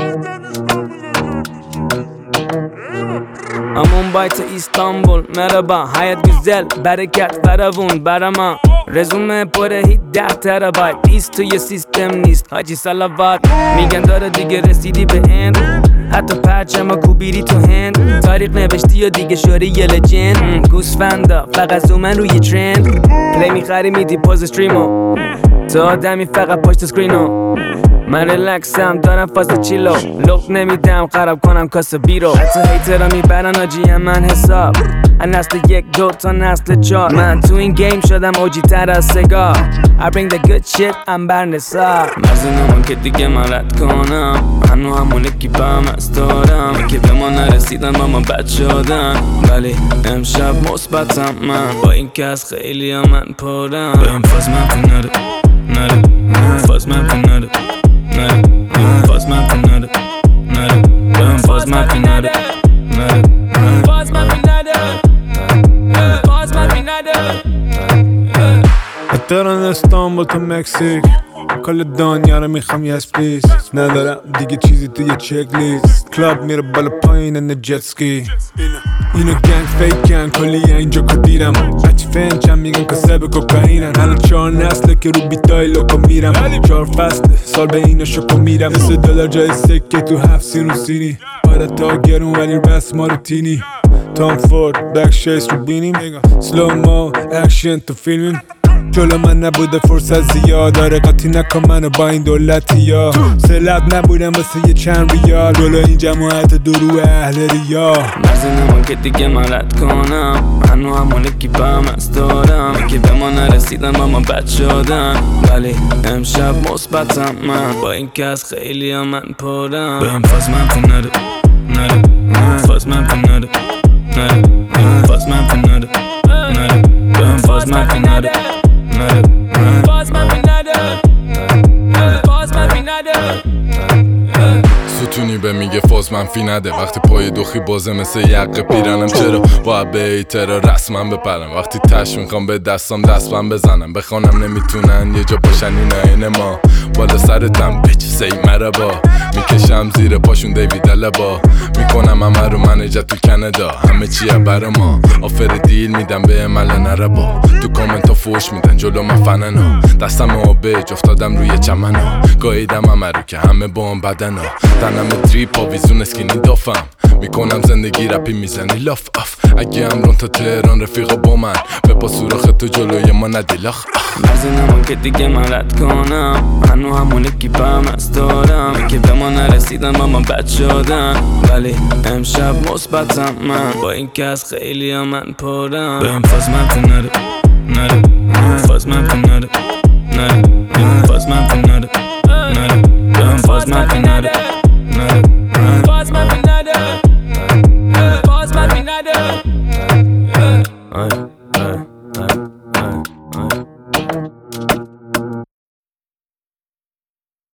Mumbai to İstanbul merhaba. Hayat güzel, bereket feravun berama. Resume پره 10 ترابایت ایست توی سیستم نیست حاجی صلوات. میگن داره دیگه رسیدی به اند، حتی پرچم کوبیری تو هند. تاریخ نوشتی و دیگه شوری یه لجند. گوسفندا فقط زومن روی ترند. پلی میخری میدی پوز استریمو، تو آدمی فقط پشت سکرینو. من ریلکسم دارم فاز چیلو، لوک نمیدم خراب کنم کاسه بیرو. حتی هیترا میبرن آجی من حساب، از نسل 1 2 تا نسل 4. من تو این گیم شدم اوجی تر از سگار. I bring the good shit I'm برنسار. مرزی نمان که دیگه من رد کنم، هنو همونه کی با هم استارم. که به ما نرسیدن با ما بد شدن، ولی امشب مثبتم من. با این که از خیلی ها من پرم. بهم فاز منفی نده نده، فاز منفی نده نده، فاز منفی نده نده، بهم فاز منفی نده نده، فاز منفی نده، فاز منفی نده. تهران استانبول تا مکزیک، کل دنیا رو میخوام یس پلیز. ندارم دیگه چیزی توی چک لیست. کلاب میره بالا پایین نه جت سکی. اینو گنگ فیکن کلی اینجا کدیرم. بچه فنچم میگن کسب کوکائینن. الان 4 نسله که رو بیتای لوکو میرم. 4 فصله سال به اینا شکو میرم. مثل دلار جای سکه تو 7 سین و سینی. آره تا گرون ولی بس ما رو تینی. تام فورد بک شیس رو بینیم. سلو مو اکشن تو فیلمیم. جلو من نبوده فرصت زیاد. آره قاطی نکن منو با این دولتی ها. سلب نبودم واسه یه چند ریال. جلو این جماعت درو اهل ریا. مرزی نمان که دیگه من رد کنم، هنو همونه کی با هم استارم. که به ما نرسیدن با ما بد شدن، ولی امشب مثبتم من. با این که از خیلی ها من پرم. بهم فاز منفی نده نده، فاز منفی نده نده، فاز منفی نده نده، بهم فاز منفی نده نده، فاز منفی نده، فاز منفی نده. ستونی به میگه فاز منفی نده. وقتی پای دوخی بازه مثل یقه پیرنم. چرا باید به ایترا رسما بپرم؟ وقتی تش میخوام به دستم دستم بزنم. بخوانم نمیتونن یه جا باشن این ما. بالا سرتم بیچ سی مربا. میکشم زیر پاشون دیوید لبا. میکنم همه رو منجت تو کانادا. همه چیه برا ما. آفر دیل میدم به عمل نربا. تو کامنت ها فوش میدن جلو من فننا. دستم آبج افتادم روی چمنا. گاییدم همه رو که همه با هم بدنا. تنم دریپ آویزون اسکینی دافم. میکنم زندگی رپی میزنی لاف آف. اگه امرون تا تهران رفیقا با من. به با سوراخ تو جلوی ما ندیلاخ. مرزی نمان که دیگه من رد کنم، هنو همونه کی با هم استارم. که به ما نرسیدن با ما بد شدن، ولی امشب مثبتم من. با این که از خیلی ها من پرم. بهم فاز منفی نده نده، فاز منفی نده نده، فاز منفی نده نده، بهم فاز منفی نده نده، فاز منفی نده، فاز منفی نده.